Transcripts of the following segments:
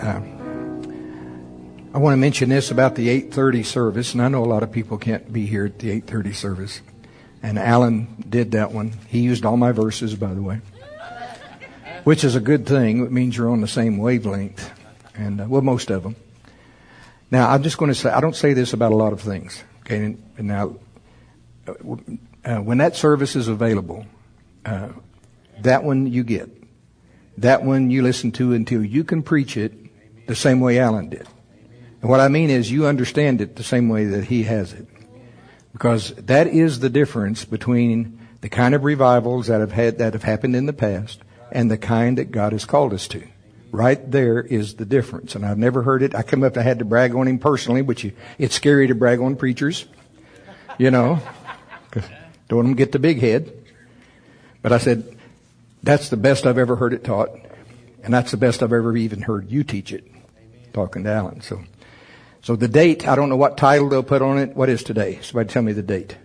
I want to mention this about the 8:30 service, and I know a lot of people can't be here at the 8:30 service. And Alan did that one. He used all my verses, by the way, which is a good thing. It means you're on the same wavelength, and well, most of them. Now, I'm just going to say, I don't say this about a lot of things. Okay, and now, when that service is available, that one you get. That one you listen to until you can preach it the same way Alan did. And what I mean is you understand it the same way that he has it. Because that is the difference between the kind of revivals that have happened in the past and the kind that God has called us to. Right there is the difference. And I've never heard it. I come up, I had to brag on him personally, which it's scary to brag on preachers. You know, don't want them to get the big head. But I said, that's the best I've ever heard it taught. And that's the best I've ever even heard you teach it. Talking to Alan. So the date, I don't know what title they'll put on it. What is today? Somebody tell me the date.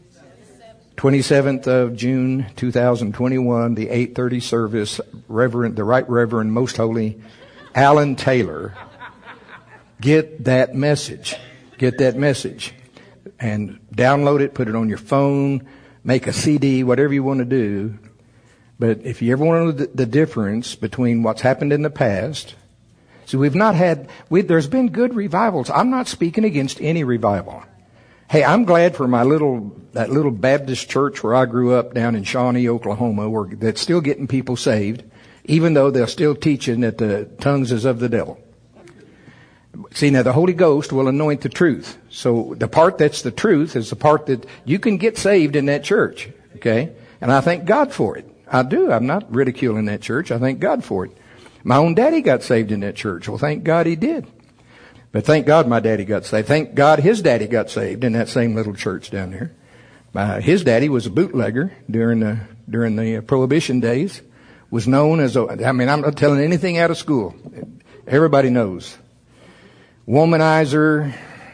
27th of June, 2021, the 8:30 service, the Right Reverend, Most Holy Alan Taylor. Get that message. Get that message. And download it, put it on your phone, make a CD, whatever you want to do. But if you ever want to know the difference between what's happened in the past, so there's been good revivals. I'm not speaking against any revival. Hey, I'm glad for that little Baptist church where I grew up down in Shawnee, Oklahoma, that's still getting people saved, even though they're still teaching that the tongues is of the devil. See, now the Holy Ghost will anoint the truth. So the part that's the truth is the part that you can get saved in that church. Okay? And I thank God for it. I do. I'm not ridiculing that church. I thank God for it. My own daddy got saved in that church. Well, thank God he did. But thank God my daddy got saved. Thank God his daddy got saved in that same little church down there. His daddy was a bootlegger during the Prohibition days. Was known as I'm not telling anything out of school. Everybody knows. Womanizer,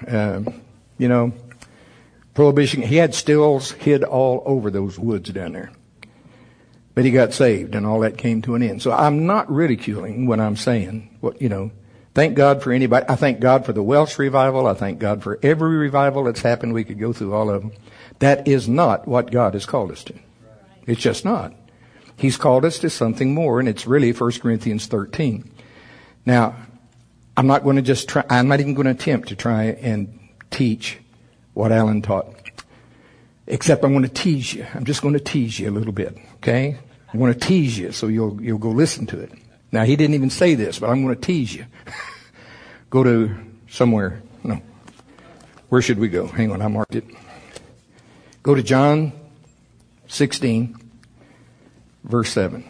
Prohibition. He had stills hid all over those woods down there. But he got saved and all that came to an end. So I'm not ridiculing what I'm saying. Thank God for anybody. I thank God for the Welsh revival. I thank God for every revival that's happened. We could go through all of them. That is not what God has called us to. It's just not. He's called us to something more, and it's really 1 Corinthians 13. Now, I'm not even going to attempt to try and teach what Alan taught. Except I'm going to tease you. I'm just going to tease you a little bit. Okay? I'm going to tease you so you'll go listen to it. Now, he didn't even say this, but I'm going to tease you. Go to somewhere. No. Where should we go? Hang on, I marked it. Go to John 16, verse 7.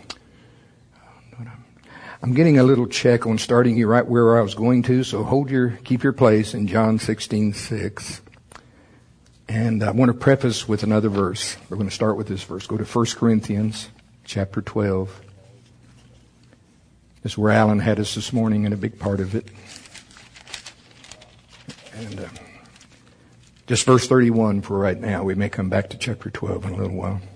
I'm getting a little check on starting you right where I was going to, so keep your place in John 16:6. And I want to preface with another verse. We're going to start with this verse. Go to 1 Corinthians chapter 12. This is where Alan had us this morning and a big part of it. And just verse 31 for right now. We may come back to chapter 12 in a little while.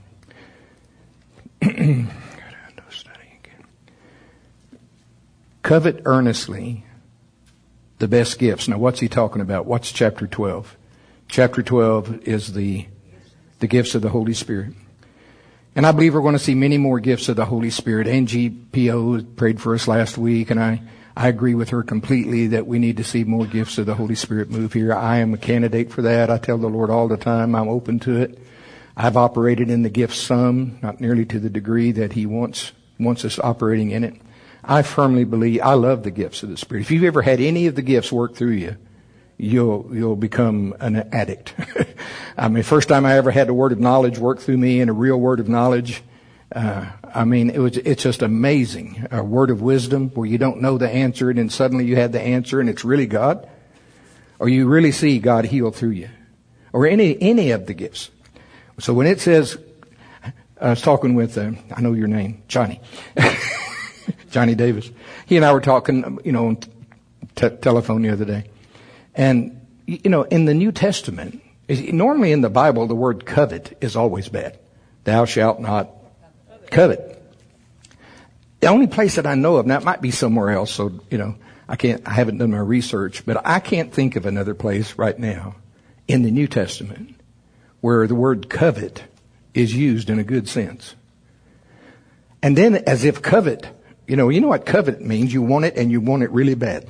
Covet earnestly the best gifts. Now what's he talking about? What's chapter 12? Chapter 12 is the gifts of the Holy Spirit. And I believe we're going to see many more gifts of the Holy Spirit. Angie P.O. prayed for us last week, and I agree with her completely that we need to see more gifts of the Holy Spirit move here. I am a candidate for that. I tell the Lord all the time I'm open to it. I've operated in the gifts some, not nearly to the degree that He wants us operating in it. I firmly believe, I love the gifts of the Spirit. If you've ever had any of the gifts work through you, you'll become an addict. First time I ever had the word of knowledge work through me, and a real word of knowledge, it's just amazing. A word of wisdom where you don't know the answer and then suddenly you have the answer and it's really God. Or you really see God heal through you. Or any of the gifts. So when it says, I was talking with, I know your name, Johnny. Johnny Davis. He and I were talking, on telephone the other day. And, in the New Testament, normally in the Bible, the word covet is always bad. Thou shalt not covet. The only place that I know of, now it might be somewhere else, so, I haven't done my research, but I can't think of another place right now in the New Testament where the word covet is used in a good sense. And then as if covet, you know what covet means? You want it and you want it really bad.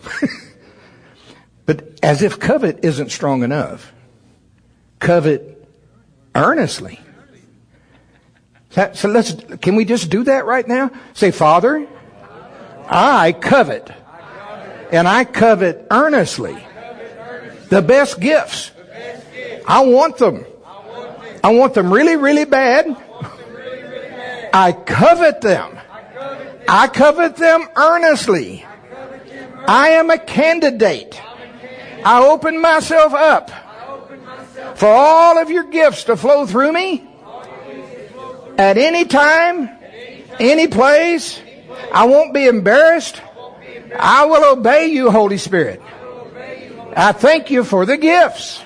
But as if covet isn't strong enough. Covet earnestly. So can we just do that right now? Say, Father, I covet. And I covet earnestly the best gifts. I want them. I want them really, really bad. I covet them. I covet them earnestly. I am a candidate. I open myself up for all of your gifts to flow through me at any time, any place. I won't be embarrassed. I will obey you, Holy Spirit. I thank you for the gifts.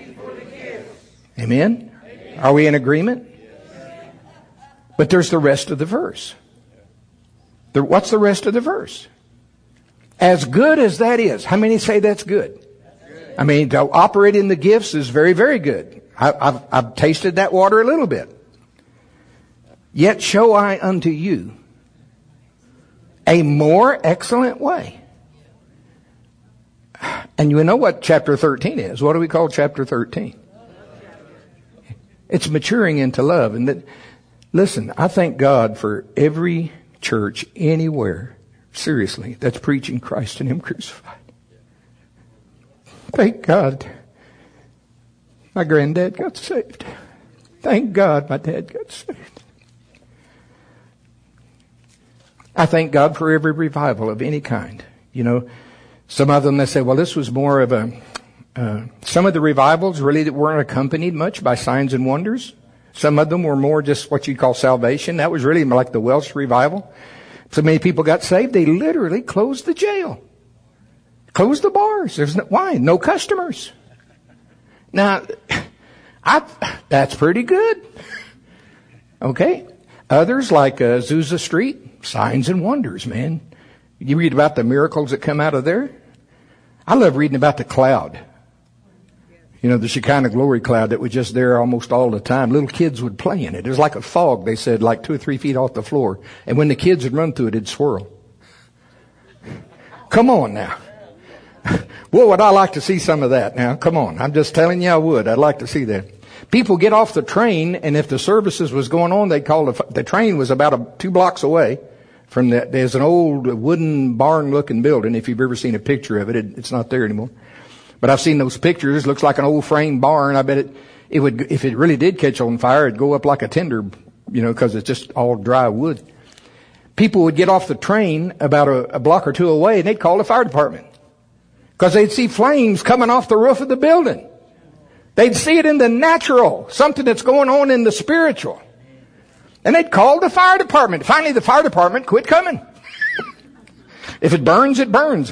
Amen? Are we in agreement? But there's the rest of the verse. What's the rest of the verse? As good as that is, how many say that's good? I mean, to operate in the gifts is very, very good. I've tasted that water a little bit. Yet show I unto you a more excellent way. And you know what chapter 13 is. What do we call chapter 13? It's maturing into love. And listen, I thank God for every church anywhere, seriously, that's preaching Christ and Him crucified. Thank God my granddad got saved. Thank God my dad got saved. I thank God for every revival of any kind. You know, some of them, they say, well, this was more of some of the revivals really that weren't accompanied much by signs and wonders. Some of them were more just what you call salvation. That was really like the Welsh revival. So many people got saved, they literally closed the jail. Closed the bars. Why? No customers. Now, that's pretty good. Okay. Others like Azusa Street, signs and wonders, man. You read about the miracles that come out of there. I love reading about the cloud. You know, the Shekinah glory cloud that was just there almost all the time. Little kids would play in it. It was like a fog, they said, like 2 or 3 feet off the floor. And when the kids would run through it, it'd swirl. Come on now. Well, would I like to see some of that now? Come on. I'm just telling you I would. I'd like to see that. People get off the train, and if the services was going on, they'd call the train was about 2 blocks away from that. There's an old wooden barn-looking building. If you've ever seen a picture of it, it's not there anymore. But I've seen those pictures. It looks like an old frame barn. I bet it would, if it really did catch on fire, it'd go up like a tinder, you know, because it's just all dry wood. People would get off the train about a block or 2 away, and they'd call the fire department. Because they'd see flames coming off the roof of the building. They'd see it in the natural, something that's going on in the spiritual. And they'd call the fire department. Finally, the fire department quit coming. If it burns, it burns.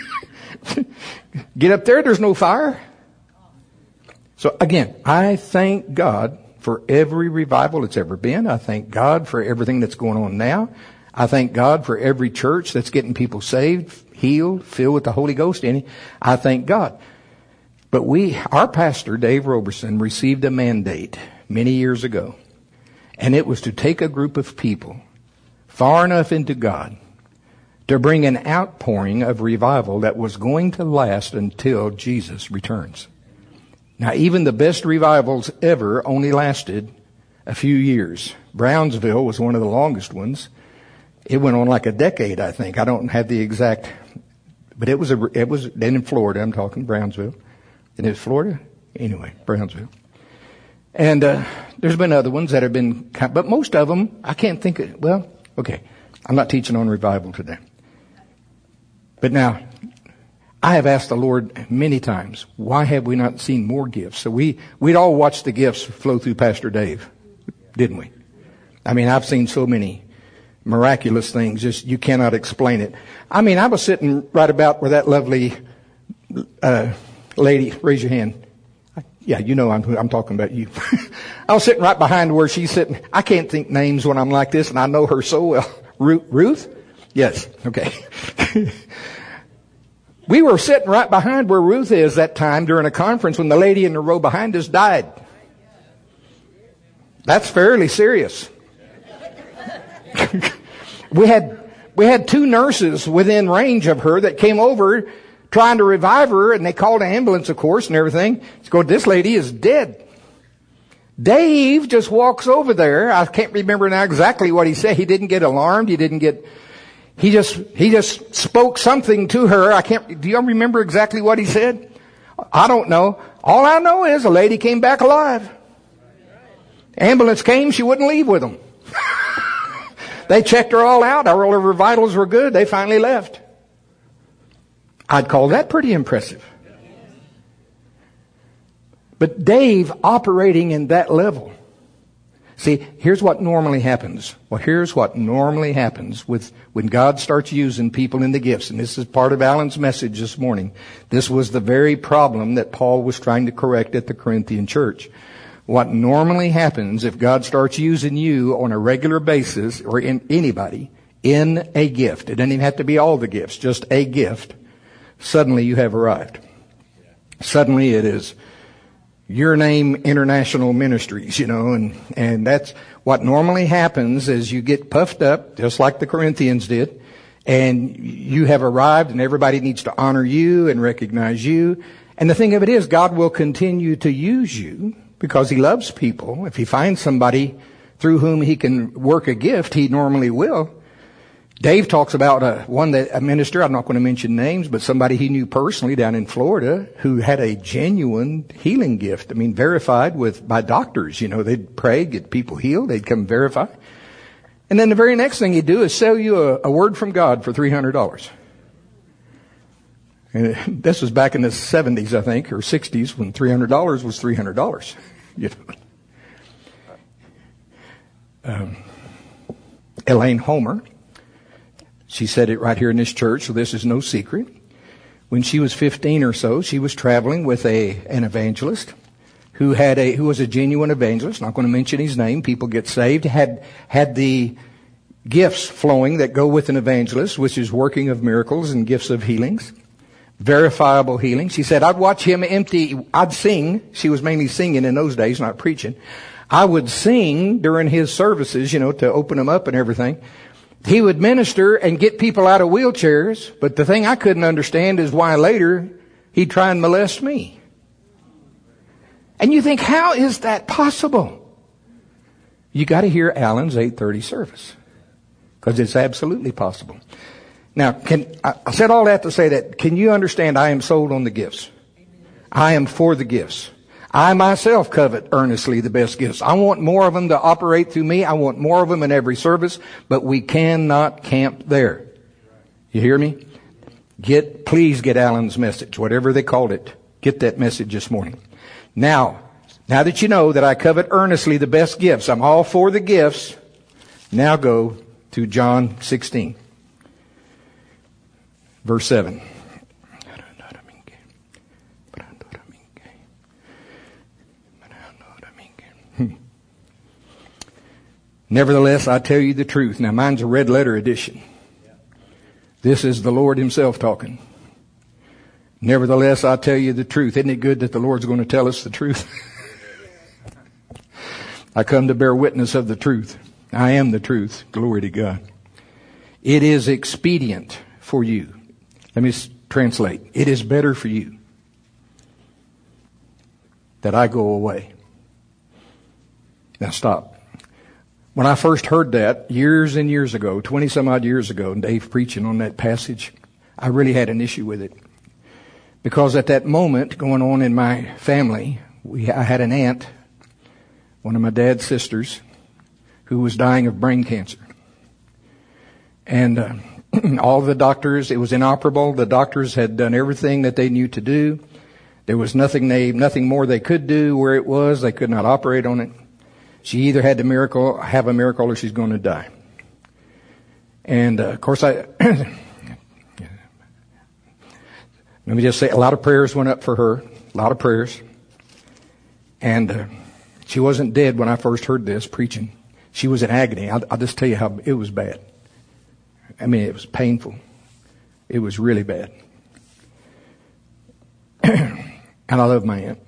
Get up there, there's no fire. So again, I thank God for every revival that's ever been. I thank God for everything that's going on now. I thank God for every church that's getting people saved, healed, filled with the Holy Ghost in it. I thank God. But our pastor, Dave Roberson, received a mandate many years ago. And it was to take a group of people far enough into God to bring an outpouring of revival that was going to last until Jesus returns. Now, even the best revivals ever only lasted a few years. Brownsville was one of the longest ones. It went on like a decade, I think. I don't have the exact, but it was then in Florida. I'm talking Brownsville. And it's Florida? Anyway, Brownsville. And there's been other ones that have been, but most of them, I can't think of, well, okay. I'm not teaching on revival today. But now, I have asked the Lord many times, why have we not seen more gifts? So we'd all watched the gifts flow through Pastor Dave, didn't we? I mean, I've seen so many miraculous things, just you cannot explain it. I mean, I was sitting right about where that lovely lady, raise your hand. Yeah, you know I'm talking about you. I was sitting right behind where she's sitting. I can't think names when I'm like this, and I know her so well. Ruth? Yes. Okay. We were sitting right behind where Ruth is that time during a conference when the lady in the row behind us died. That's fairly serious. We had 2 nurses within range of her that came over trying to revive her, and they called an ambulance, of course, and everything. This lady is dead. Dave just walks over there. I can't remember now exactly what he said. He didn't get alarmed. He just spoke something to her. Do you remember exactly what he said? I don't know. All I know is a lady came back alive. Ambulance came, she wouldn't leave with them. They checked her all out. All of her vitals were good. They finally left. I'd call that pretty impressive. But Dave operating in that level. See, here's what normally happens. Well, here's what normally happens when God starts using people in the gifts. And this is part of Alan's message this morning. This was the very problem that Paul was trying to correct at the Corinthian church. What normally happens if God starts using you on a regular basis, or in anybody, in a gift. It doesn't even have to be all the gifts, just a gift. Suddenly you have arrived. Suddenly it is Your Name International Ministries, and that's what normally happens is you get puffed up, just like the Corinthians did, and you have arrived and everybody needs to honor you and recognize you. And the thing of it is, God will continue to use you because He loves people. If He finds somebody through whom He can work a gift, He normally will. Dave talks about a minister, I'm not going to mention names, but somebody he knew personally down in Florida who had a genuine healing gift. Verified by doctors. They'd pray, get people healed, they'd come verify. And then the very next thing he'd do is sell you a word from God for $300. And this was back in the 70s, I think, or 60s, when $300 was $300. Elaine Homer, she said it right here in this church, so this is no secret. When she was 15 or so, she was traveling with an evangelist who was a genuine evangelist. Not going to mention his name. People get saved. Had the gifts flowing that go with an evangelist, which is working of miracles and gifts of healings, verifiable healing. She said, I'd watch him I'd sing. She was mainly singing in those days, not preaching. I would sing during his services, to open them up and everything. He would minister and get people out of wheelchairs, but the thing I couldn't understand is why later he'd try and molest me. And you think, how is that possible? You got to hear Alan's 8:30 service, because it's absolutely possible. Now, I said all that to say that, can you understand I am sold on the gifts? I am for the gifts. I myself covet earnestly the best gifts. I want more of them to operate through me. I want more of them in every service, but we cannot camp there. You hear me? Please get Alan's message, whatever they called it. Get that message this morning. Now that you know that I covet earnestly the best gifts, I'm all for the gifts. Now go to John 16, verse 7. Nevertheless, I tell you the truth. Now, mine's a red letter edition. This is the Lord Himself talking. Nevertheless, I tell you the truth. Isn't it good that the Lord's going to tell us the truth? I come to bear witness of the truth. I am the truth. Glory to God. It is expedient for you. Let me translate. It is better for you that I go away. Now stop. When I first heard that years and years ago, 20 some odd years ago, and Dave preaching on that passage, I really had an issue with it. Because at that moment going on in my family, I had an aunt, one of my dad's sisters, who was dying of brain cancer. And all the doctors, it was inoperable. The doctors had done everything that they knew to do. There was nothing more they could do where it was. They could not operate on it. She either had have a miracle or she's going to die. And, of course, let me just say, a lot of prayers went up for her. A lot of prayers. And she wasn't dead when I first heard this preaching. She was in agony. I'll just tell you how it was bad. It was painful. It was really bad. And I love my aunt.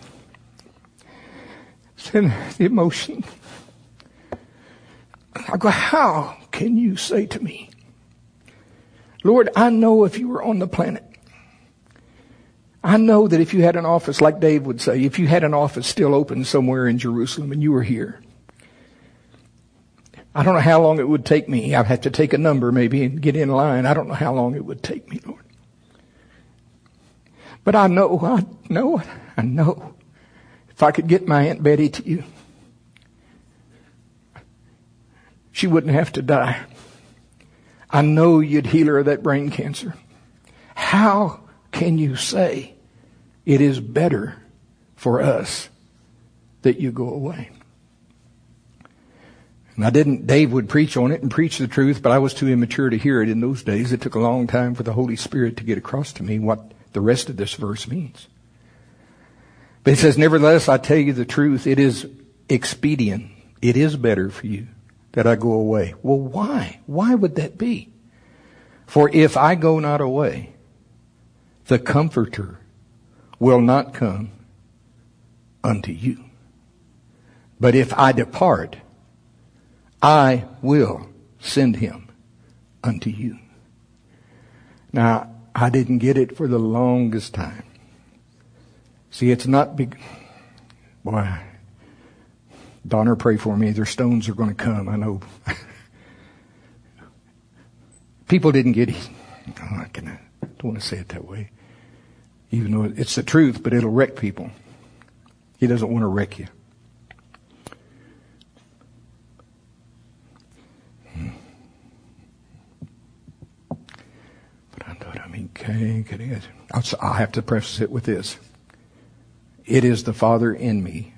And the emotion. I go, how can you say to me, Lord, I know if you were on the planet, I know that if you had an office, like Dave would say, if you had an office still open somewhere in Jerusalem and you were here, I don't know how long it would take me. I'd have to take a number maybe and get in line. I don't know how long it would take me, Lord. But I know if I could get my Aunt Betty to you, she wouldn't have to die. I know you'd heal her of that brain cancer. How can you say it is better for us that you go away? And Dave would preach on it and preach the truth, but I was too immature to hear it in those days. It took a long time for the Holy Spirit to get across to me what the rest of this verse means. But it says, nevertheless, I tell you the truth, it is expedient. It is better for you that I go away. Well, why? Why would that be? For if I go not away, the Comforter will not come unto you. But if I depart, I will send him unto you. Now, I didn't get it for the longest time. See, it's not big. Boy, Donner, pray for me. Their stones are going to come. I know. People didn't get it. Oh, I don't want to say it that way. Even though it's the truth, but it'll wreck people. He doesn't want to wreck you. I'll have to preface it with this. It is the Father in me.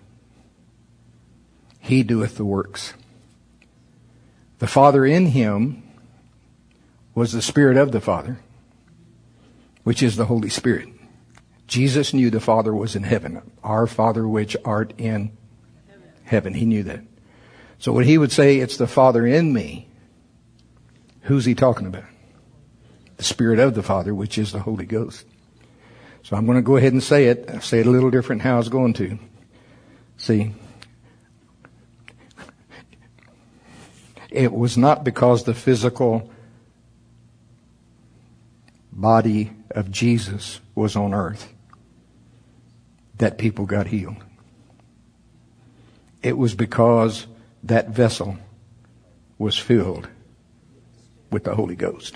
He doeth the works. The Father in him was the Spirit of the Father, which is the Holy Spirit. Jesus knew the Father was in heaven. Our Father which art in heaven. He knew that. So when he would say, it's the Father in me, who's he talking about? The Spirit of the Father, which is the Holy Ghost. So I'm going to go ahead and say it. I'll say it a little different how I was going to. See, it was not because the physical body of Jesus was on earth that people got healed. It was because that vessel was filled with the Holy Ghost.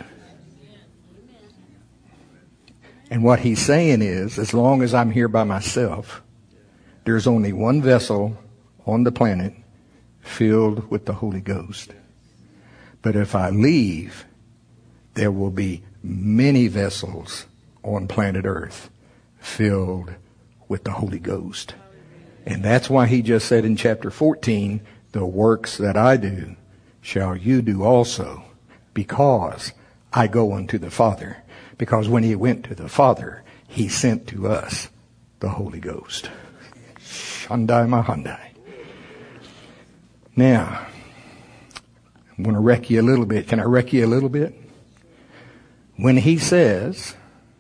And what he's saying is, as long as I'm here by myself, there's only one vessel on the planet filled with the Holy Ghost. But if I leave, there will be many vessels on planet Earth filled with the Holy Ghost. And that's why he just said in chapter 14, the works that I do shall you do also, because I go unto the Father. Because when he went to the Father, he sent to us the Holy Ghost. Shandai Mahandai. Now, I'm going to wreck you a little bit. Can I wreck you a little bit? When he says,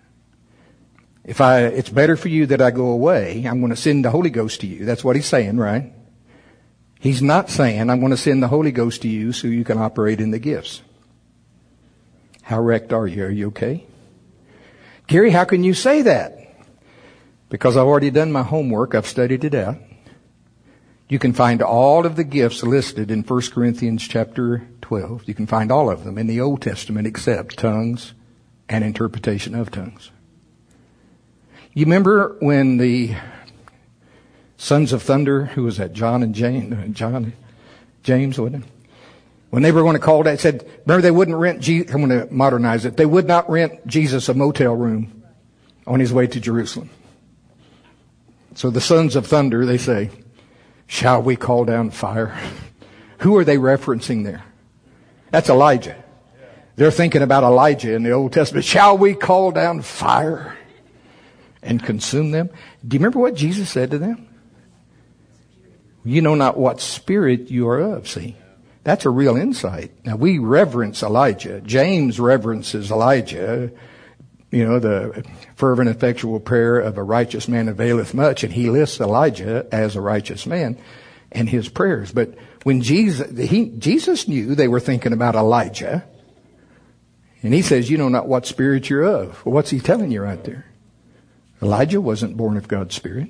it's better for you that I go away, I'm going to send the Holy Ghost to you. That's what he's saying, right? He's not saying, I'm going to send the Holy Ghost to you so you can operate in the gifts. How wrecked are you? Are you okay? Gary, how can you say that? Because I've already done my homework. I've studied it out. You can find all of the gifts listed in 1 Corinthians chapter 12. You can find all of them in the Old Testament except tongues and interpretation of tongues. You remember when the sons of thunder, who was that? John and James, wasn't it? When they were going to call that, said, remember they wouldn't rent, I'm going to modernize it. They would not rent Jesus a motel room on his way to Jerusalem. So the sons of thunder, they say, shall we call down fire? Who are they referencing there? That's Elijah. They're thinking about Elijah in the Old Testament. Shall we call down fire and consume them? Do you remember what Jesus said to them? You know not what spirit you are of, see. That's a real insight. Now we reverence Elijah. James reverences Elijah. the fervent, effectual prayer of a righteous man availeth much, and he lists Elijah as a righteous man and his prayers. But when Jesus knew they were thinking about Elijah, and he says, you know not what spirit you're of. Well, what's he telling you right there? Elijah wasn't born of God's Spirit.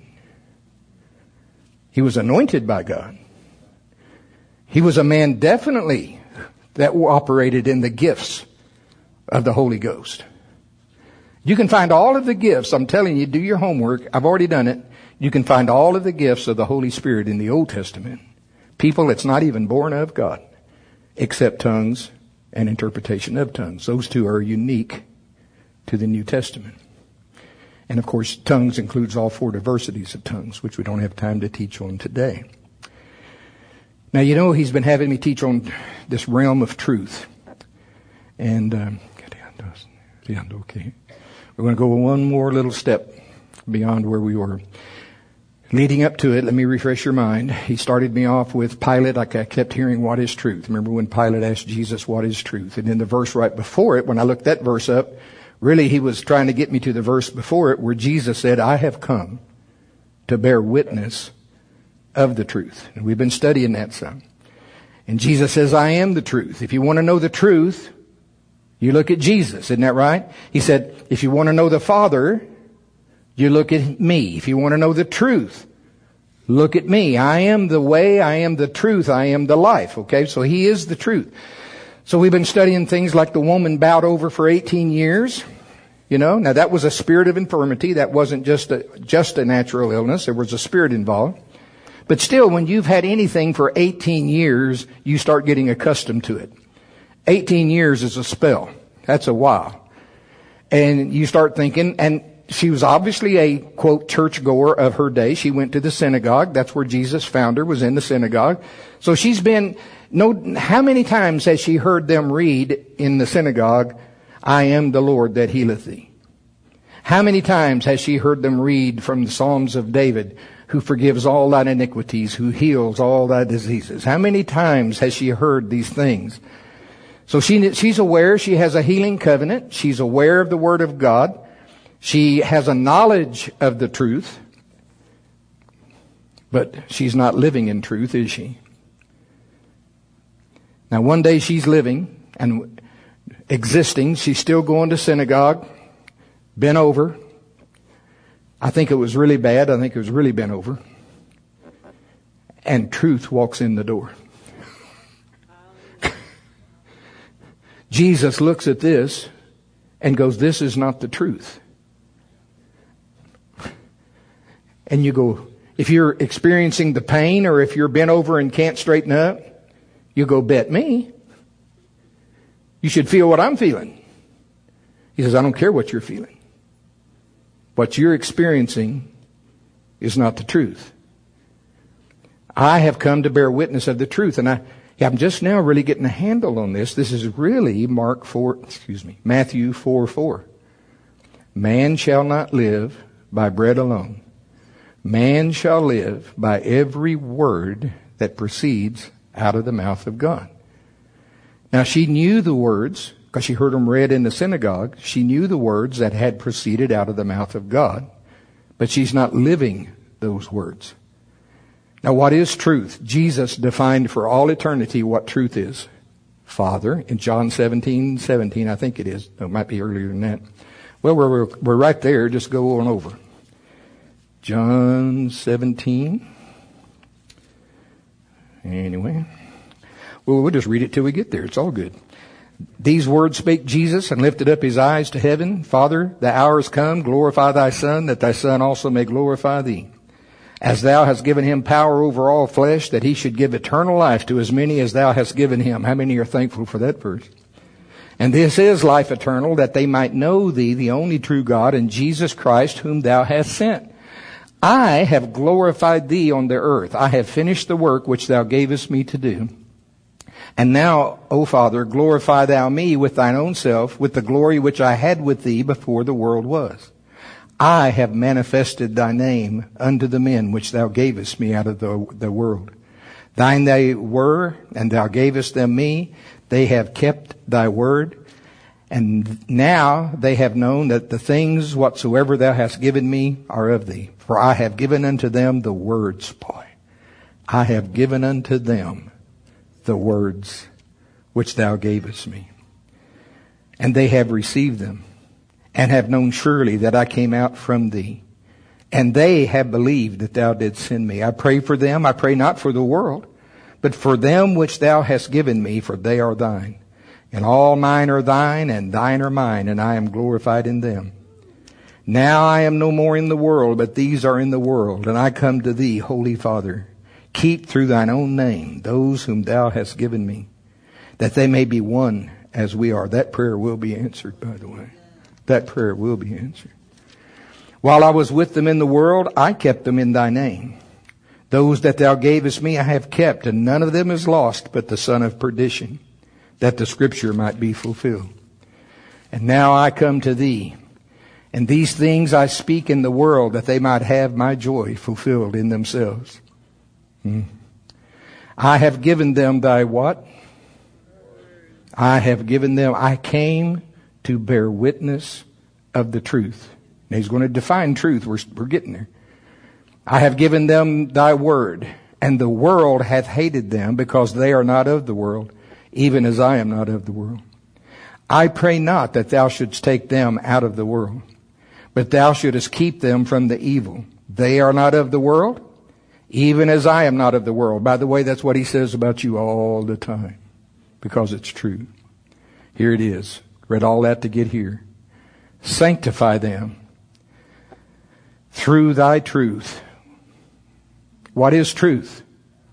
He was anointed by God. He was a man definitely that operated in the gifts of the Holy Ghost. You can find all of the gifts. I'm telling you, do your homework. I've already done it. You can find all of the gifts of the Holy Spirit in the Old Testament. People that's not even born of God, except tongues and interpretation of tongues. Those two are unique to the New Testament. And of course, tongues includes all four diversities of tongues, which we don't have time to teach on today. Now, he's been having me teach on this realm of truth. And okay. We're going to go one more little step beyond where we were. Leading up to it, let me refresh your mind. He started me off with Pilate. I kept hearing, what is truth? Remember when Pilate asked Jesus, what is truth? And in the verse right before it, when I looked that verse up, really he was trying to get me to the verse before it where Jesus said, I have come to bear witness of the truth. And we've been studying that some. And Jesus says, I am the truth. If you want to know the truth, you look at Jesus. Isn't that right? He said, if you want to know the Father, you look at me. If you want to know the truth, look at me. I am the way, I am the truth, I am the life. Okay, so he is the truth. So we've been studying things like the woman bowed over for 18 years. Now that was a spirit of infirmity. That wasn't just a natural illness. There was a spirit involved. But still, when you've had anything for 18 years, you start getting accustomed to it. 18 years is a spell. That's a while. And you start thinking, and she was obviously a, quote, churchgoer of her day. She went to the synagogue. That's where Jesus found her, was in the synagogue. So she's been, how many times has she heard them read in the synagogue, I am the Lord that healeth thee? How many times has she heard them read from the Psalms of David, who forgives all thine iniquities, who heals all thy diseases? How many times has she heard these things? So she's aware she has a healing covenant. She's aware of the Word of God. She has a knowledge of the truth. But she's not living in truth, is she? Now one day she's living and existing. She's still going to synagogue, bent over. I think it was really bad. I think it was really bent over. And truth walks in the door. Jesus looks at this and goes, this is not the truth. And you go, if you're experiencing the pain or if you're bent over and can't straighten up, you go, bet me. You should feel what I'm feeling. He says, I don't care what you're feeling. What you're experiencing is not the truth. I have come to bear witness of the truth. And I'm just now really getting a handle on this. This is really Matthew 4:4. Man shall not live by bread alone. Man shall live by every word that proceeds out of the mouth of God. Now she knew the words, because she heard them read in the synagogue. She knew the words that had proceeded out of the mouth of God, but she's not living those words. Now what is truth? Jesus defined for all eternity what truth is. Father, in John 17:17, I think it is. No, it might be earlier than that. Well, we're right there. Just go on over. John 17. Anyway. Well, we'll just read it till we get there. It's all good. These words spake Jesus and lifted up his eyes to heaven. Father, the hour is come. Glorify thy Son, that thy Son also may glorify thee. As thou hast given him power over all flesh, that he should give eternal life to as many as thou hast given him. How many are thankful for that verse? And this is life eternal, that they might know thee, the only true God, and Jesus Christ, whom thou hast sent. I have glorified thee on the earth. I have finished the work which thou gavest me to do. And now, O Father, glorify thou me with thine own self, with the glory which I had with thee before the world was. I have manifested thy name unto the men which thou gavest me out of the world. Thine they were, and thou gavest them me. They have kept thy word. And now they have known that the things whatsoever thou hast given me are of thee. For I have given unto them the words, boy. I have given unto them the words which thou gavest me. And they have received them, and have known surely that I came out from thee. And they have believed that thou didst send me. I pray for them. I pray not for the world, but for them which thou hast given me, for they are thine. And all mine are thine, and thine are mine, and I am glorified in them. Now I am no more in the world, but these are in the world, and I come to thee, Holy Father. Keep through thine own name those whom thou hast given me, that they may be one as we are. That prayer will be answered, by the way. That prayer will be answered. While I was with them in the world, I kept them in thy name. Those that thou gavest me I have kept, and none of them is lost but the son of perdition, that the scripture might be fulfilled. And now I come to thee, and these things I speak in the world, that they might have my joy fulfilled in themselves. I have given them thy what? I have given them, I came to bear witness of the truth. Now he's going to define truth. We're getting there. I have given them thy word, and the world hath hated them, because they are not of the world, even as I am not of the world. I pray not that thou shouldst take them out of the world, but thou shouldest keep them from the evil. They are not of the world, even as I am not of the world. By the way, that's what he says about you all the time, because it's true. Here it is. Read all that to get here. Sanctify them through thy truth. What is truth?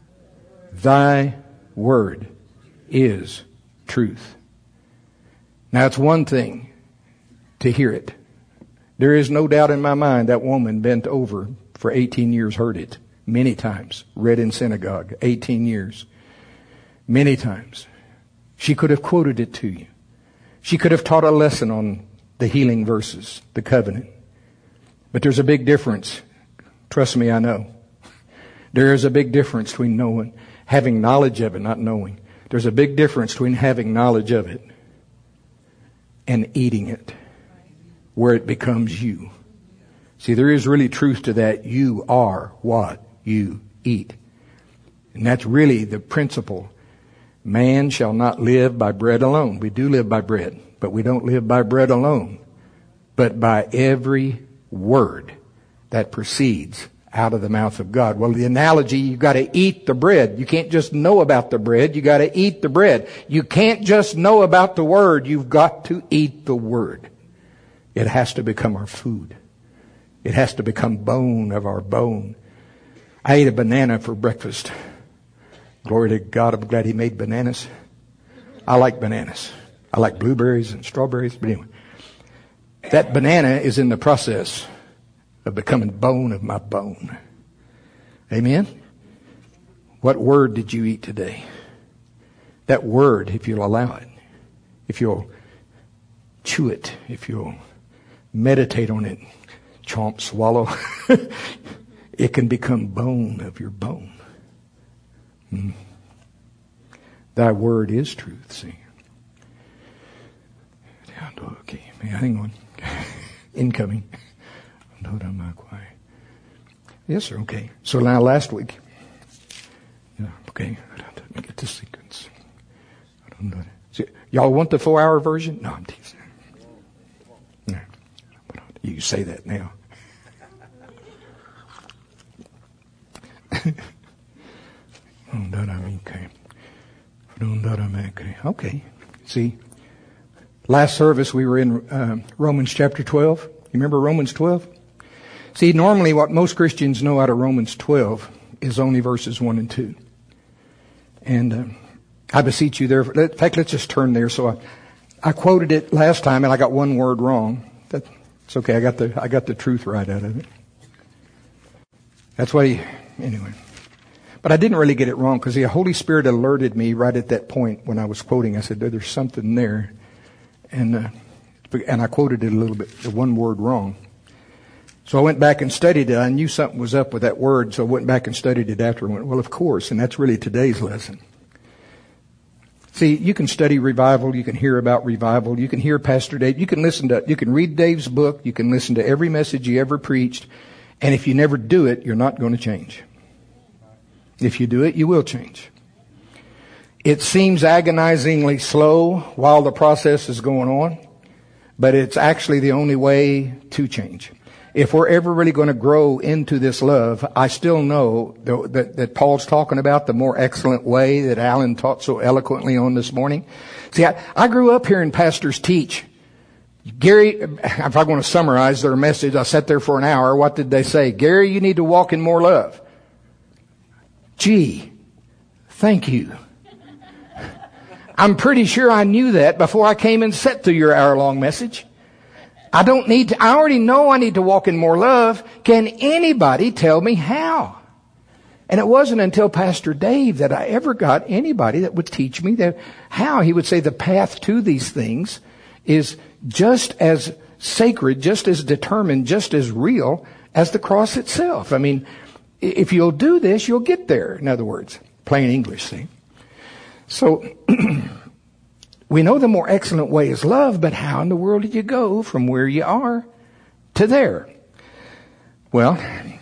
Thy word is truth. Now it's one thing to hear it. There is no doubt in my mind that woman bent over for 18 years heard it many times. Read in synagogue, 18 years. Many times. She could have quoted it to you. She could have taught a lesson on the healing verses, the covenant. But there's a big difference. Trust me, I know. There is a big difference between knowing, having knowledge of it, not knowing. There's a big difference between having knowledge of it and eating it, where it becomes you. See, there is really truth to that. You are what you eat. And that's really the principle. Man shall not live by bread alone. We do live by bread, but we don't live by bread alone, but by every word that proceeds out of the mouth of God. Well, the analogy, you've got to eat the bread. You can't just know about the bread. You got to eat the bread. You can't just know about the word. You've got to eat the word. It has to become our food. It has to become bone of our bone. I ate a banana for breakfast. Glory to God, I'm glad he made bananas. I like bananas. I like blueberries and strawberries. But anyway, that banana is in the process of becoming bone of my bone. Amen? What word did you eat today? That word, if you'll allow it, if you'll chew it, if you'll meditate on it, chomp, swallow, it can become bone of your bone. Thy word is truth, see. Okay, hang on. Incoming. Yes, sir, okay. So now last week. Okay, let me get the sequence. Y'all want the 4-hour version? No, I'm teasing. No. You say that now. Okay. See, last service we were in Romans chapter 12. You remember Romans 12? See, normally what most Christians know out of Romans 12 is only verses 1 and 2. And I beseech you there. In fact, let's just turn there. So I quoted it last time and I got one word wrong. It's okay. I got the truth right out of it. That's why, anyway. But I didn't really get it wrong because the Holy Spirit alerted me right at that point when I was quoting. I said, there's something there. And I quoted it a little bit, the one word wrong. So I went back and studied it. I knew something was up with that word, so I went back and studied it after. I went, well, of course, and that's really today's lesson. See, you can study revival, you can hear about revival, you can hear Pastor Dave, you can read Dave's book, you can listen to every message he ever preached, and if you never do it, you're not going to change. If you do it, you will change. It seems agonizingly slow while the process is going on, but it's actually the only way to change. If we're ever really going to grow into this love, I still know that Paul's talking about the more excellent way that Alan taught so eloquently on this morning. See, I grew up hearing pastors teach. Gary, if I want to summarize their message, I sat there for an hour. What did they say? Gary, you need to walk in more love. Gee, thank you. I'm pretty sure I knew that before I came and sat through your hour-long message. I already know I need to walk in more love. Can anybody tell me how? And it wasn't until Pastor Dave that I ever got anybody that would teach me how. He would say the path to these things is just as sacred, just as determined, just as real as the cross itself. I mean, if you'll do this, you'll get there. In other words, plain English, see? So, we know the more excellent way is love, but how in the world did you go from where you are to there? Well,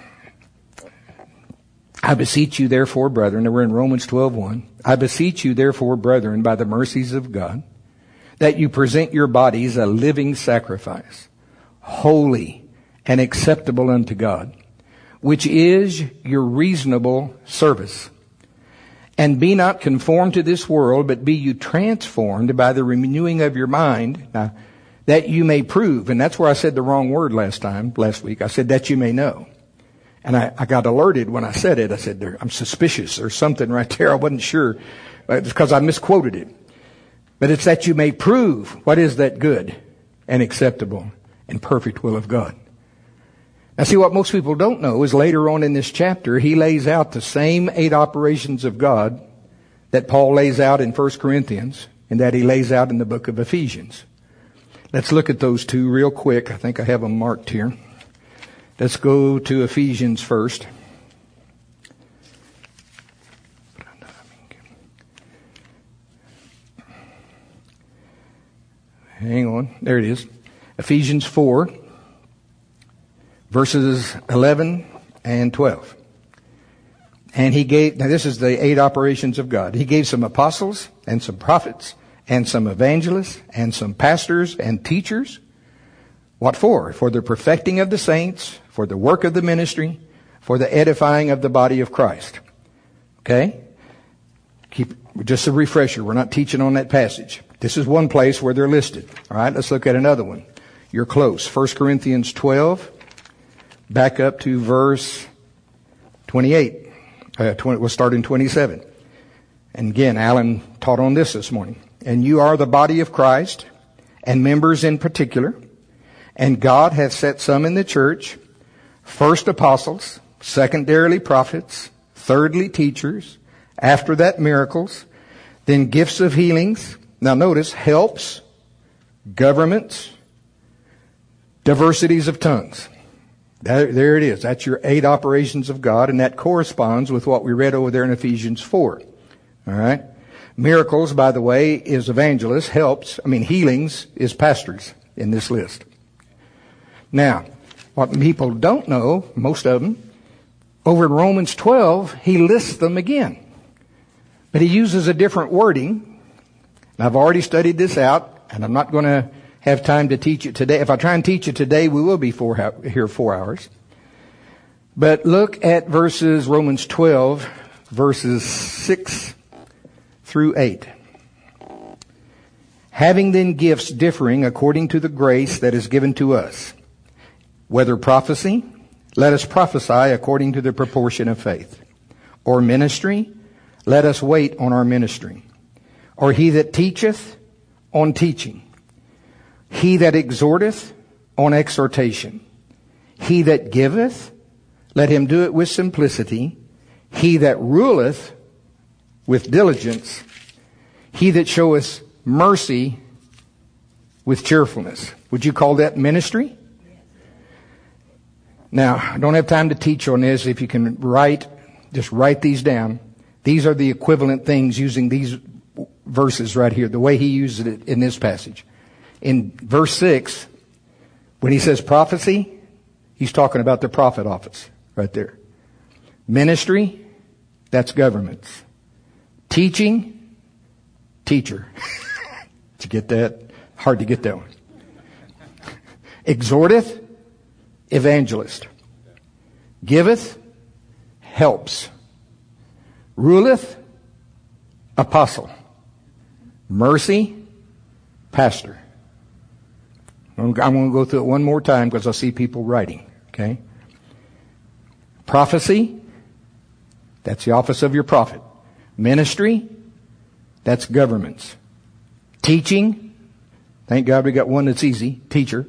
I beseech you therefore, brethren, and we're in Romans 12:1. I beseech you therefore, brethren, by the mercies of God, that you present your bodies a living sacrifice, holy and acceptable unto God, which is your reasonable service. And be not conformed to this world, but be you transformed by the renewing of your mind, that you may prove. And that's where I said the wrong word last week. I said that you may know. And I got alerted when I said it. I said, I'm suspicious. There's something right there. I wasn't sure. It's because I misquoted it. But it's that you may prove what is that good and acceptable and perfect will of God. Now see, what most people don't know is later on in this chapter, he lays out the same 8 operations of God that Paul lays out in 1 Corinthians and that he lays out in the book of Ephesians. Let's look at those 2 real quick. I think I have them marked here. Let's go to Ephesians first. Hang on. There it is. Ephesians 4. Verses 11 and 12. And now this is the 8 operations of God. He gave some apostles and some prophets and some evangelists and some pastors and teachers. What for? For the perfecting of the saints, for the work of the ministry, for the edifying of the body of Christ. Okay? Just a refresher. We're not teaching on that passage. This is one place where they're listed. All right, let's look at another one. You're close. 1 Corinthians 12. Back up to verse 28. We'll start in 27. And again, Alan taught on this morning. And you are the body of Christ, and members in particular. And God hath set some in the church, first apostles, secondarily prophets, thirdly teachers, after that miracles, then gifts of healings. Now notice, helps, governments, diversities of tongues. There it is. That's your 8 operations of God, and that corresponds with what we read over there in Ephesians 4. All right? Miracles, by the way, is evangelists. Healings is pastors in this list. Now, what people don't know, most of them, over in Romans 12, he lists them again. But he uses a different wording. And I've already studied this out, and I'm not going to have time to teach it today. If I try and teach it today, we will be here 4 hours. But look at Romans 12, verses 6 through 8. Having then gifts differing according to the grace that is given to us, whether prophecy, let us prophesy according to the proportion of faith. Or ministry, let us wait on our ministry. Or he that teacheth, on teaching. He that exhorteth, on exhortation. He that giveth, let him do it with simplicity. He that ruleth, with diligence. He that showeth mercy, with cheerfulness. Would you call that ministry? Now, I don't have time to teach on this. If you can just write these down. These are the equivalent things using these verses right here, the way he uses it in this passage. In verse 6, when he says prophecy, he's talking about the prophet office right there. Ministry, that's governments. Teaching, teacher. Did you get that? Hard to get that one. Exhorteth, evangelist. Giveth, helps. Ruleth, apostle. Mercy, pastor. I'm going to go through it one more time because I see people writing. Okay? Prophecy, that's the office of your prophet. Ministry, that's governments. Teaching, thank God we got one that's easy, teacher.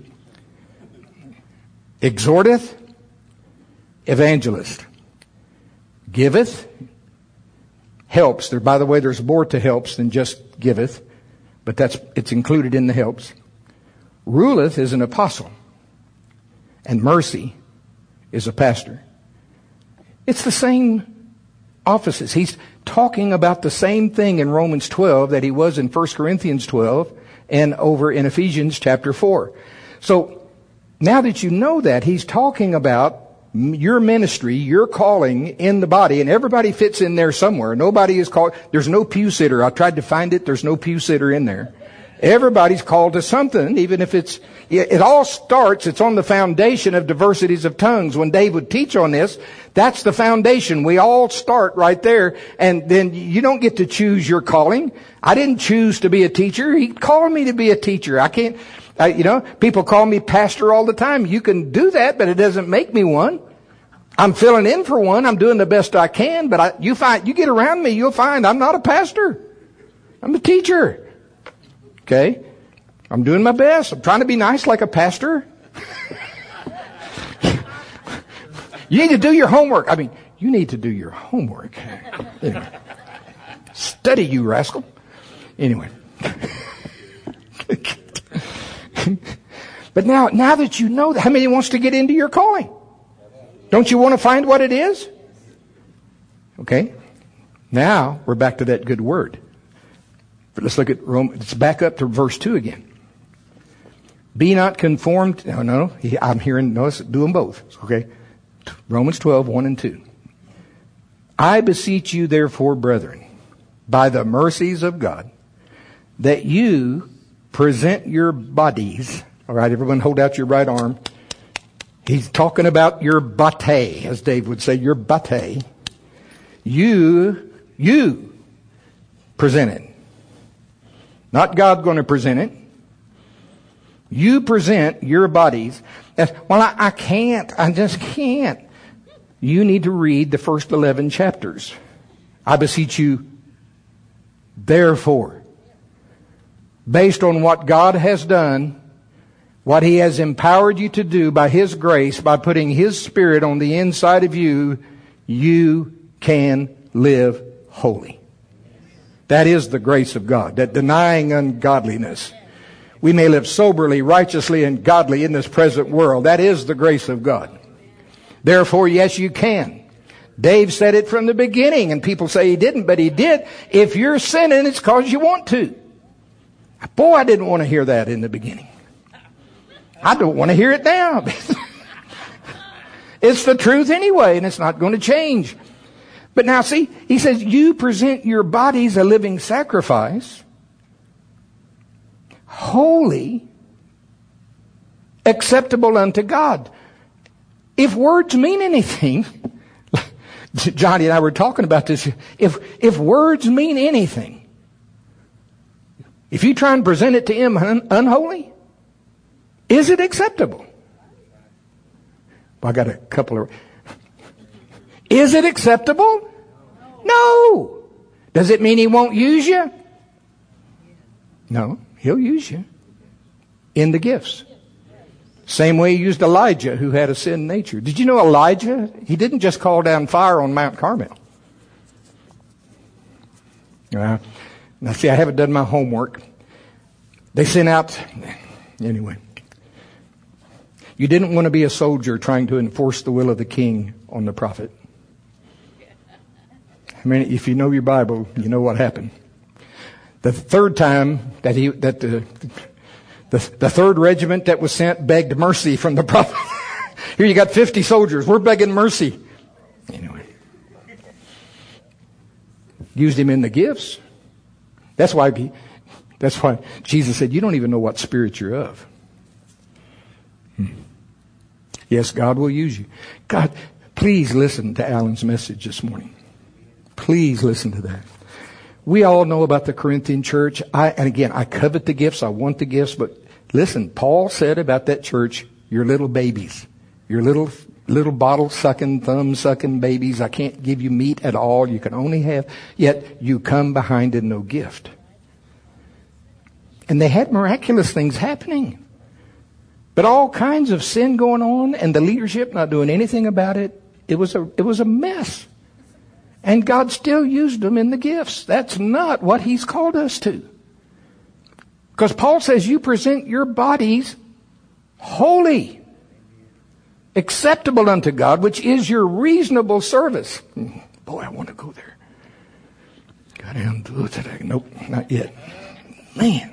Exhorteth, evangelist. Giveth, helps. There, by the way, there's more to helps than just giveth, but it's included in the helps. Ruleth is an apostle, and mercy is a pastor. It's the same offices. He's talking about the same thing in Romans 12 that he was in 1 Corinthians 12 and over in Ephesians chapter 4. So now that you know that, he's talking about your ministry, your calling in the body, and everybody fits in there somewhere. Nobody is called. There's no pew sitter. I tried to find it. There's no pew sitter in there. Everybody's called to something, even if it all starts, it's on the foundation of diversities of tongues. When Dave would teach on this, that's the foundation. We all start right there, and then you don't get to choose your calling. I didn't choose to be a teacher. He called me to be a teacher. I can't, people call me pastor all the time. You can do that, but it doesn't make me one. I'm filling in for one. I'm doing the best I can, but you get around me, you'll find I'm not a pastor. I'm a teacher. Okay? I'm doing my best. I'm trying to be nice like a pastor. You need to do your homework. You need to do your homework. Anyway. Study, you rascal. Anyway. But now that you know that, how many wants to get into your calling? Don't you want to find what it is? Okay. Now we're back to that good word. But let's look at let's back up to verse 2 again. Be not conformed. No. I'm hearing, no, let's do them both. Okay. Romans 12, 1 and 2. I beseech you therefore, brethren, by the mercies of God, that you present your bodies. All right, everyone hold out your right arm. He's talking about your bate, as Dave would say, your bate. You present it. Not God going to present it. You present your bodies. Well, I can't. I just can't. You need to read the first 11 chapters. I beseech you, therefore, based on what God has done, what He has empowered you to do by His grace, by putting His Spirit on the inside of you, you can live holy. That is the grace of God, that denying ungodliness, we may live soberly, righteously, and godly in this present world. That is the grace of God. Therefore, yes, you can. Dave said it from the beginning, and people say he didn't, but he did. If you're sinning, it's because you want to. Boy, I didn't want to hear that in the beginning. I don't want to hear it now. It's the truth anyway, and it's not going to change. But now see, he says, you present your bodies a living sacrifice, holy, acceptable unto God. If words mean anything, Johnny and I were talking about this, if words mean anything, if you try and present it to Him unholy, is it acceptable? Well, I got a couple of... Is it acceptable? No. Does it mean He won't use you? No, He'll use you in the gifts. Same way He used Elijah, who had a sin nature. Did you know Elijah? He didn't just call down fire on Mount Carmel. Now see, I haven't done my homework. They sent out... Anyway. You didn't want to be a soldier trying to enforce the will of the king on the prophet. I mean, if you know your Bible, you know what happened. The third time that the third regiment that was sent begged mercy from the prophet. Here you got 50 soldiers. We're begging mercy. Anyway. Used him in the gifts. That's why Jesus said, you don't even know what spirit you're of. Yes, God will use you. God, please listen to Alan's message this morning. Please listen to that. We all know about the Corinthian church. And again, I covet the gifts. I want the gifts. But listen, Paul said about that church, you're little babies. You're little bottle-sucking, thumb-sucking babies. I can't give you meat at all. You can only have, yet you come behind in no gift. And they had miraculous things happening. But all kinds of sin going on and the leadership not doing anything about it. It was a mess. And God still used them in the gifts. That's not what He's called us to. Because Paul says you present your bodies holy, acceptable unto God, which is your reasonable service. Boy, I want to go there. Got down to it today. Nope, not yet. Man.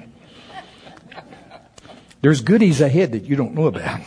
There's goodies ahead that you don't know about.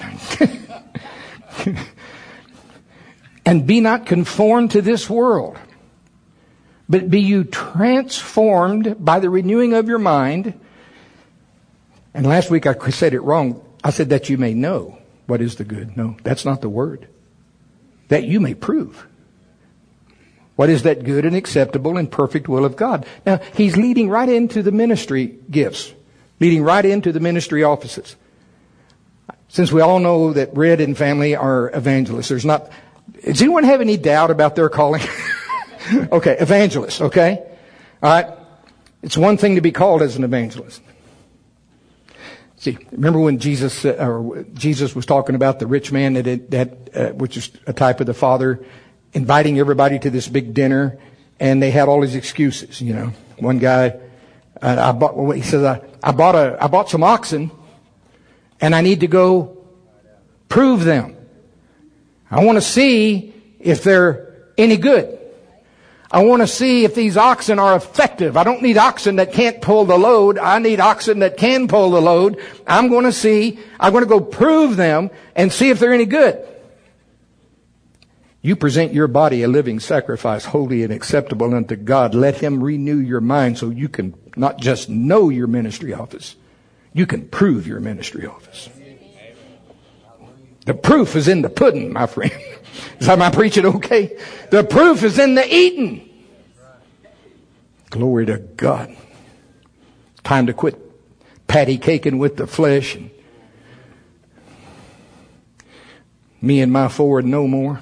And be not conformed to this world, but be you transformed by the renewing of your mind. And last week I said it wrong. I said that you may know what is the good. No, that's not the word. That you may prove. What is that good and acceptable and perfect will of God? Now, He's leading right into the ministry gifts. Leading right into the ministry offices. Since we all know that Red and family are evangelists, does anyone have any doubt about their calling? Okay, evangelists, okay? All right. It's one thing to be called as an evangelist. See, remember when Jesus was talking about the rich man which is a type of the Father, inviting everybody to this big dinner, and they had all his excuses, you know. One guy, he says, I bought some oxen, and I need to go prove them. I want to see if they're any good. I want to see if these oxen are effective. I don't need oxen that can't pull the load. I need oxen that can pull the load. I'm going to go prove them and see if they're any good. You present your body a living sacrifice, holy and acceptable unto God. Let Him renew your mind so you can not just know your ministry office. You can prove your ministry office. The proof is in the pudding, my friend. Am I preaching okay? The proof is in the eating. Glory to God. Time to quit patty caking with the flesh. And me and my Ford no more.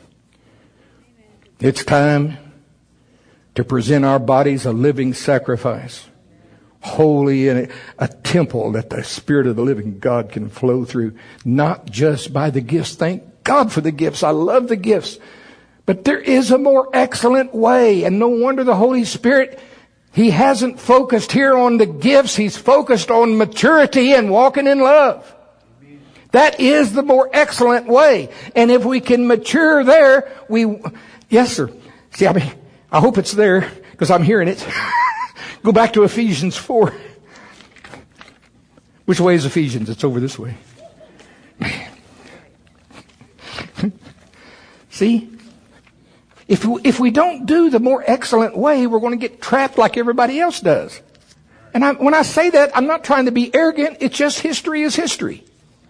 It's time to present our bodies a living sacrifice. Holy and a temple that the Spirit of the living God can flow through. Not just by the gifts. Thank God for the gifts. I love the gifts. But there is a more excellent way. And no wonder the Holy Spirit, He hasn't focused here on the gifts. He's focused on maturity and walking in love. That is the more excellent way. And if we can mature there, yes, sir. See, I hope it's there because I'm hearing it. Go back to Ephesians 4. Which way is Ephesians? It's over this way. See? If we don't do the more excellent way, we're going to get trapped like everybody else does. And when I say that, I'm not trying to be arrogant. It's just history is history.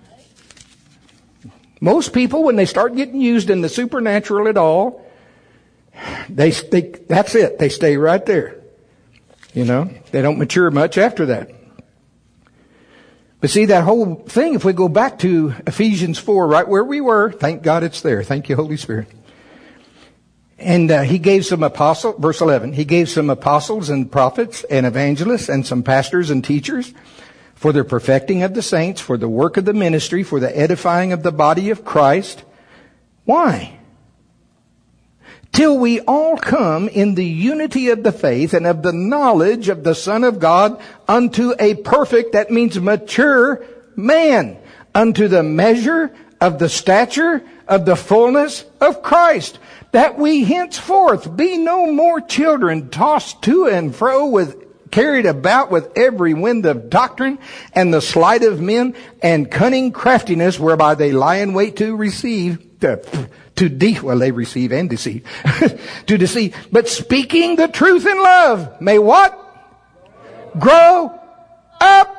Most people, when they start getting used in the supernatural at all, that's it. They stay right there. You know, they don't mature much after that. But see, that whole thing, if we go back to Ephesians 4, right where we were, thank God it's there. Thank you, Holy Spirit. And He gave some apostles, verse 11, He gave some apostles and prophets and evangelists and some pastors and teachers for the perfecting of the saints, for the work of the ministry, for the edifying of the body of Christ. Why? Till we all come in the unity of the faith and of the knowledge of the Son of God unto a perfect, that means mature man, unto the measure of the stature of the fullness of Christ, that we henceforth be no more children tossed to and fro with carried about with every wind of doctrine and the sleight of men and cunning craftiness whereby they lie in wait to receive, they receive and deceive, to deceive. But speaking the truth in love may what? Grow up.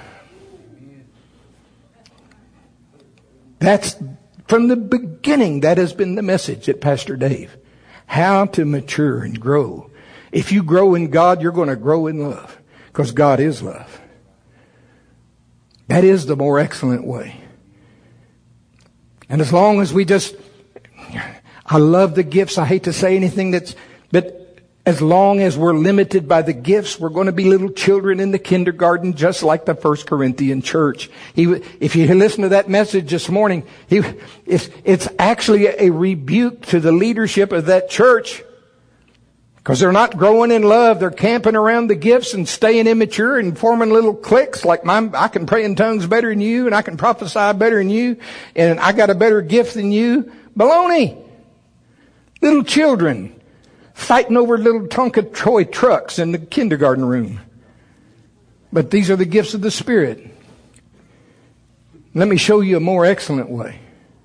That's from the beginning. That has been the message at Pastor Dave. How to mature and grow. If you grow in God, you're going to grow in love. Because God is love. That is the more excellent way. And as long as we I love the gifts. I hate to say anything but as long as we're limited by the gifts, we're going to be little children in the kindergarten, just like the First Corinthian church. If you listen to that message this morning, it's actually a rebuke to the leadership of that church. Because they're not growing in love. They're camping around the gifts and staying immature and forming little cliques like I can pray in tongues better than you and I can prophesy better than you and I got a better gift than you. Baloney. Little children fighting over little Tonka toy trucks in the kindergarten room. But these are the gifts of the Spirit. Let me show you a more excellent way.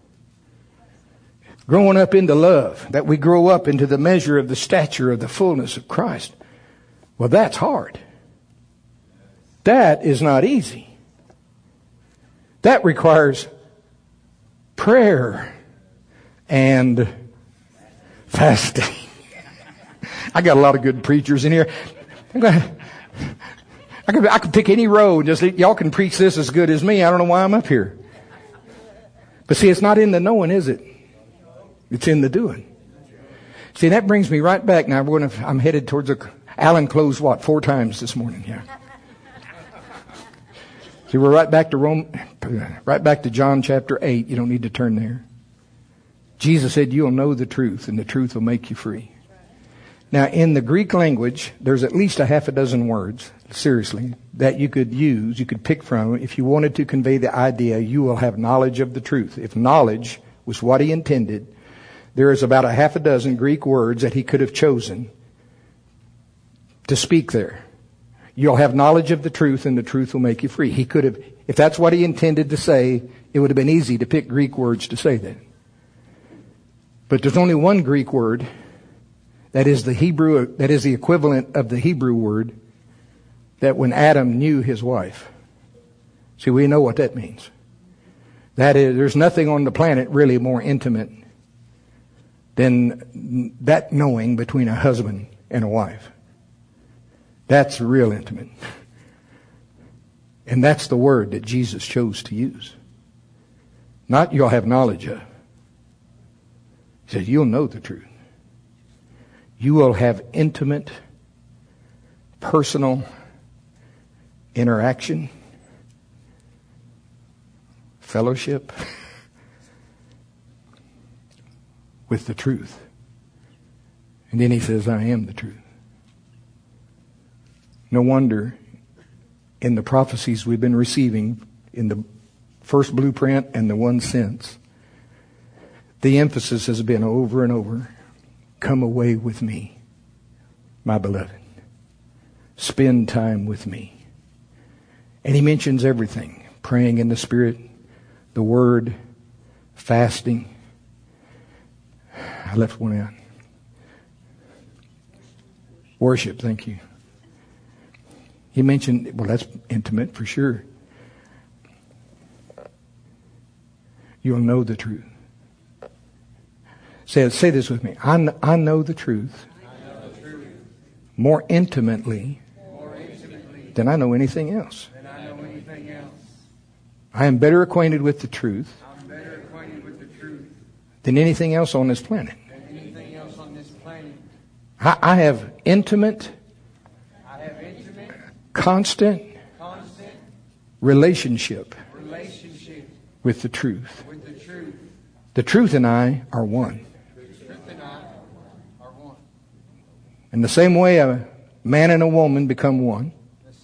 Growing up into love, that we grow up into the measure of the stature of the fullness of Christ. Well, that's hard. That is not easy. That requires prayer and fasting. I got a lot of good preachers in here. I could pick any row and just, y'all can preach this as good as me. I don't know why I'm up here. But see, it's not in the knowing, is it? It's in the doing. See, that brings me right back. Now I'm headed towards Alan closed 4 times this morning? Yeah. See, we're right back to John chapter 8. You don't need to turn there. Jesus said, you'll know the truth and the truth will make you free. Now, in the Greek language, there's at least a half a dozen words, seriously, that you could use, you could pick from if you wanted to convey the idea, you will have knowledge of the truth. If knowledge was what he intended, there is about a half a dozen Greek words that he could have chosen to speak there. You'll have knowledge of the truth and the truth will make you free. He could have, if that's what he intended to say, it would have been easy to pick Greek words to say that. But there's only one Greek word that is the equivalent of the Hebrew word that when Adam knew his wife. See, we know what that means. That is, there's nothing on the planet really more intimate than that knowing between a husband and a wife. That's real intimate. And that's the word that Jesus chose to use. Not you'll have knowledge of. He says you'll know the truth. You will have intimate, personal interaction, fellowship with the truth. And then he says, I am the truth. No wonder in the prophecies we've been receiving in the first blueprint and the one since, the emphasis has been over and over, come away with me, my beloved. Spend time with me. And he mentions everything. Praying in the Spirit, the Word, fasting. I left one out. Worship, thank you. He mentioned, well, that's intimate for sure. You'll know the truth. Say this with me. I know the truth more intimately than I know anything else. I am better acquainted with the truth than anything else on this planet. I have intimate, constant relationship with the truth. The truth and I are one. In the same way a man and a woman become one,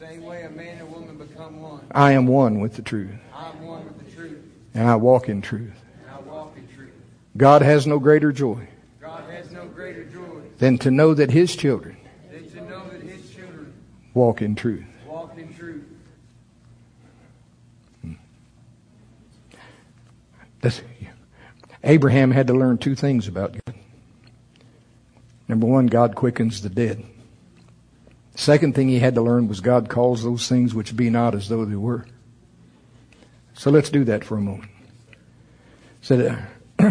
I am one with the truth. And I walk in truth. God has no greater joy than to know that His children walk in truth. Walk in truth. Abraham had to learn two things about God. Number one, God quickens the dead. The second thing he had to learn was God calls those things which be not as though they were. So let's do that for a moment. Said,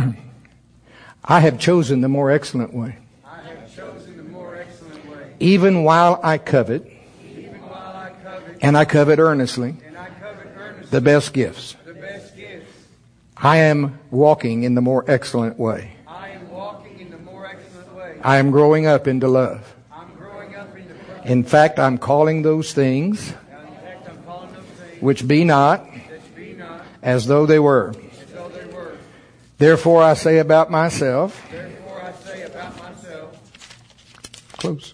I have chosen the more excellent way. I have chosen the more excellent way. Even while I covet, Even while I covet, and I covet earnestly, and I covet earnestly the best gifts. the best gifts. I am walking in the more excellent way. I am walking in the more excellent way. I am growing up into love. I'm growing up into perfect. In fact, I'm calling those things In fact, I'm calling those things which be not that be not as though they were. as though they were. Therefore I say about myself, Therefore I say about myself, close,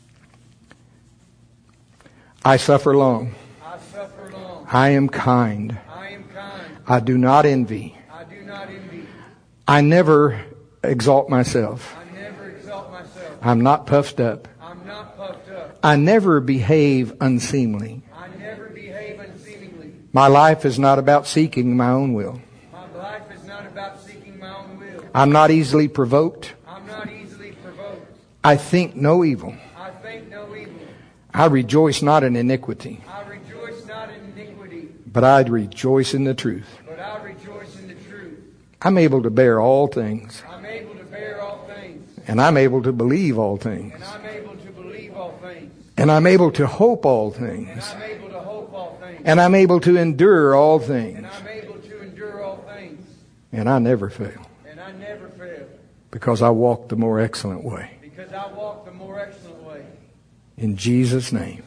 I suffer long. I suffer long. I am kind. I am kind. I do not envy. I do not envy. I never exalt myself. I never exalt myself. I'm not puffed up. I'm not puffed up. I never behave unseemly. I never behave unseemingly. My life is not about seeking my own will. My life is not about seeking my own will. I'm not easily provoked. I'm not easily provoked. I think no evil. I think no evil. I rejoice not in iniquity, I rejoice not in iniquity, but I rejoice in the truth. but I rejoice in the truth. I'm able to bear all things, I'm able to bear all things, and I'm able to believe all things, and I'm able to believe all things, and I'm able to hope all and things, I'm able to hope all things, and I'm able to endure all and things, I'm able to endure all things, and I never fail, and I never fail, because I walk the more excellent way. because I walk the more excellent way. In Jesus' name,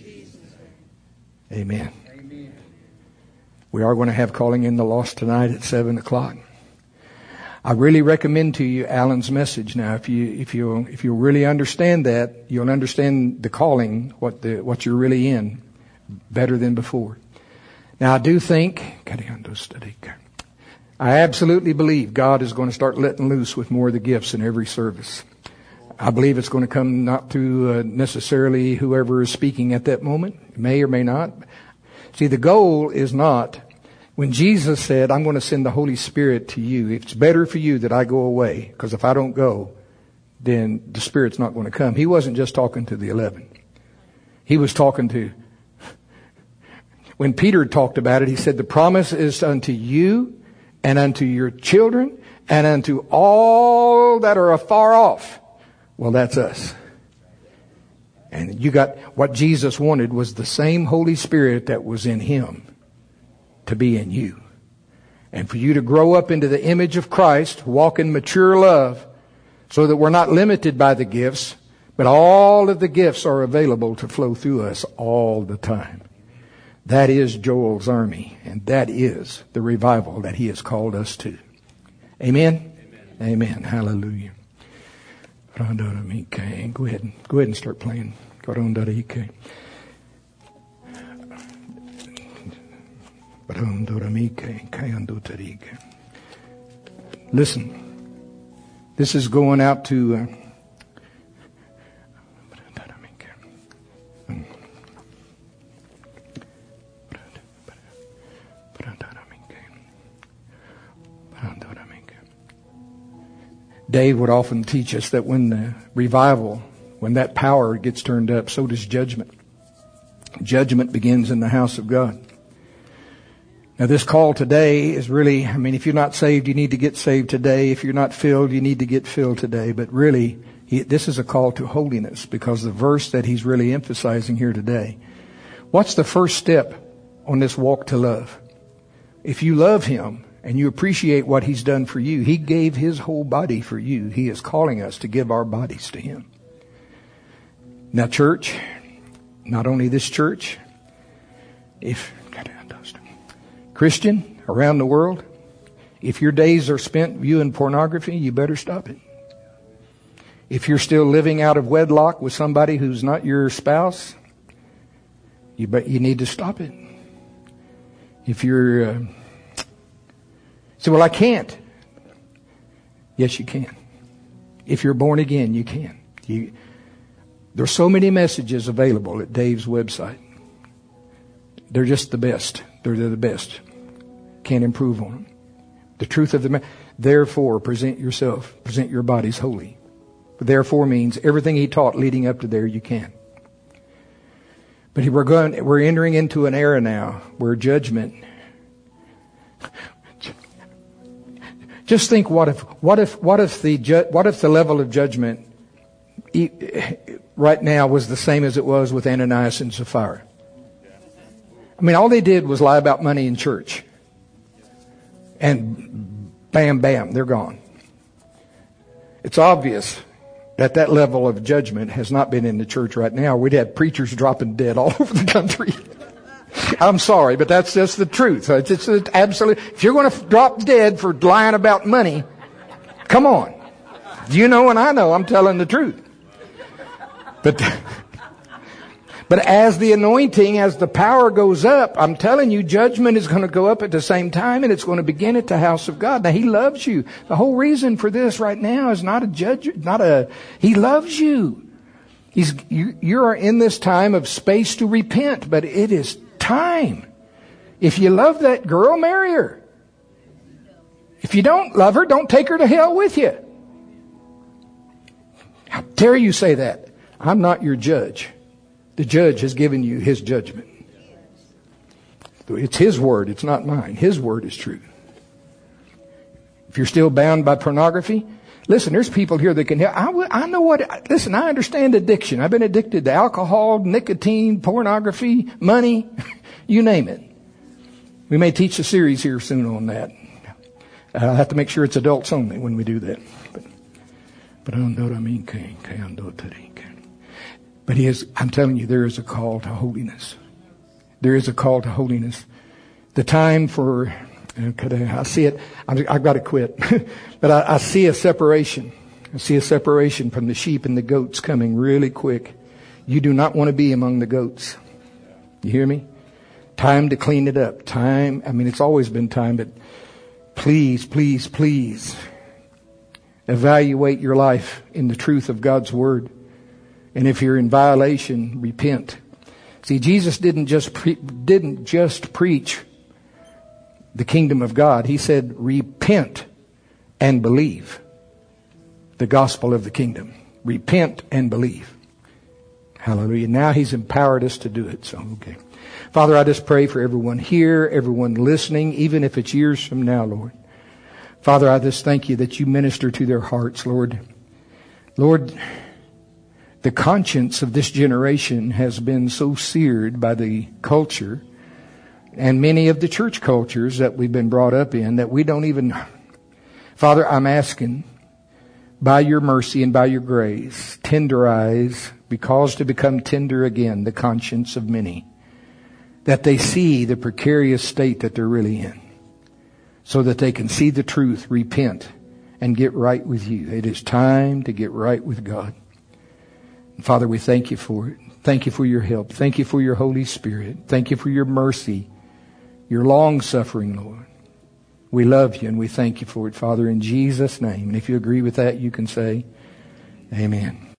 amen. Amen. We are going to have Calling in the Lost tonight at 7 o'clock. I really recommend to you Alan's message. Now, if you really understand that, you'll understand the calling, what you're really in, better than before. Now, I do think, I absolutely believe God is going to start letting loose with more of the gifts in every service. I believe it's going to come not through necessarily whoever is speaking at that moment. It may or may not. See, the goal is not, when Jesus said, I'm going to send the Holy Spirit to you, it's better for you that I go away, because if I don't go, then the Spirit's not going to come. He wasn't just talking to the 11. He was talking to, when Peter talked about it, he said, the promise is unto you and unto your children and unto all that are afar off. Well, that's us. And you got, what Jesus wanted was the same Holy Spirit that was in Him to be in you. And for you to grow up into the image of Christ, walk in mature love, so that we're not limited by the gifts, but all of the gifts are available to flow through us all the time. That is Joel's army, and that is the revival that he has called us to. Amen? Amen. Hallelujah. Go ahead and start playing. Listen, this is going out to Dave would often teach us that when the revival, when that power gets turned up, so does judgment. Judgment begins in the house of God. Now this call today is really, if you're not saved, you need to get saved today. If you're not filled, you need to get filled today. But really, this is a call to holiness, because the verse that he's really emphasizing here today. What's the first step on this walk to love? If you love Him and you appreciate what He's done for you, He gave His whole body for you. He is calling us to give our bodies to Him. Now, church, not only this church, if Christian around the world, if your days are spent viewing pornography, you better stop it. If you're still living out of wedlock with somebody who's not your spouse, you need to stop it. If you're say, well, I can't. Yes, you can. If you're born again, you can. There's so many messages available at Dave's website. They're just the best. They're the best. Can't improve on them. The truth of the therefore present yourself, present your bodies holy. Therefore means everything he taught leading up to there you can. But we're entering into an era now where judgment. Just think, what if the level of judgment right now was the same as it was with Ananias and Sapphira? I mean, all they did was lie about money in church. And bam, bam, they're gone. It's obvious that level of judgment has not been in the church right now. We'd have preachers dropping dead all over the country. I'm sorry, but that's just the truth. It's absolute. If you're going to drop dead for lying about money, come on. You know and I know I'm telling the truth. But as the anointing, as the power goes up, I'm telling you, judgment is going to go up at the same time, and it's going to begin at the house of God. Now, He loves you. The whole reason for this right now is not a judge, He loves you. You are in this time of space to repent, but it is time. If you love that girl, marry her. If you don't love her, don't take her to hell with you. How dare you say that? I'm not your judge. The judge has given you his judgment. It's his word. It's not mine. His word is true. If you're still bound by pornography, listen, there's people here that can help. I know what, listen, I understand addiction. I've been addicted to alcohol, nicotine, pornography, money, you name it. We may teach a series here soon on that. I'll have to make sure it's adults only when we do that. But I don't know what I mean. But I'm telling you, there is a call to holiness. There is a call to holiness. The time for, I see it, I've got to quit. But I see a separation. I see a separation from the sheep and the goats coming really quick. You do not want to be among the goats. You hear me? Time to clean it up. Time, it's always been time, but please, please, please evaluate your life in the truth of God's Word. And if you're in violation, repent. See, Jesus didn't just preach the kingdom of God. He said, repent and believe the gospel of the kingdom. Repent and believe. Hallelujah. Now He's empowered us to do it. So, okay. Father, I just pray for everyone here, everyone listening, even if it's years from now, Lord. Father, I just thank you that you minister to their hearts, Lord. Lord, the conscience of this generation has been so seared by the culture and many of the church cultures that we've been brought up in that we don't even... Father, I'm asking, by your mercy and by your grace, tenderize, because to become tender again, the conscience of many, that they see the precarious state that they're really in, so that they can see the truth, repent, and get right with you. It is time to get right with God. Father, we thank you for it. Thank you for your help. Thank you for your Holy Spirit. Thank you for your mercy, your long-suffering, Lord. We love you and we thank you for it, Father, in Jesus' name. And if you agree with that, you can say, Amen.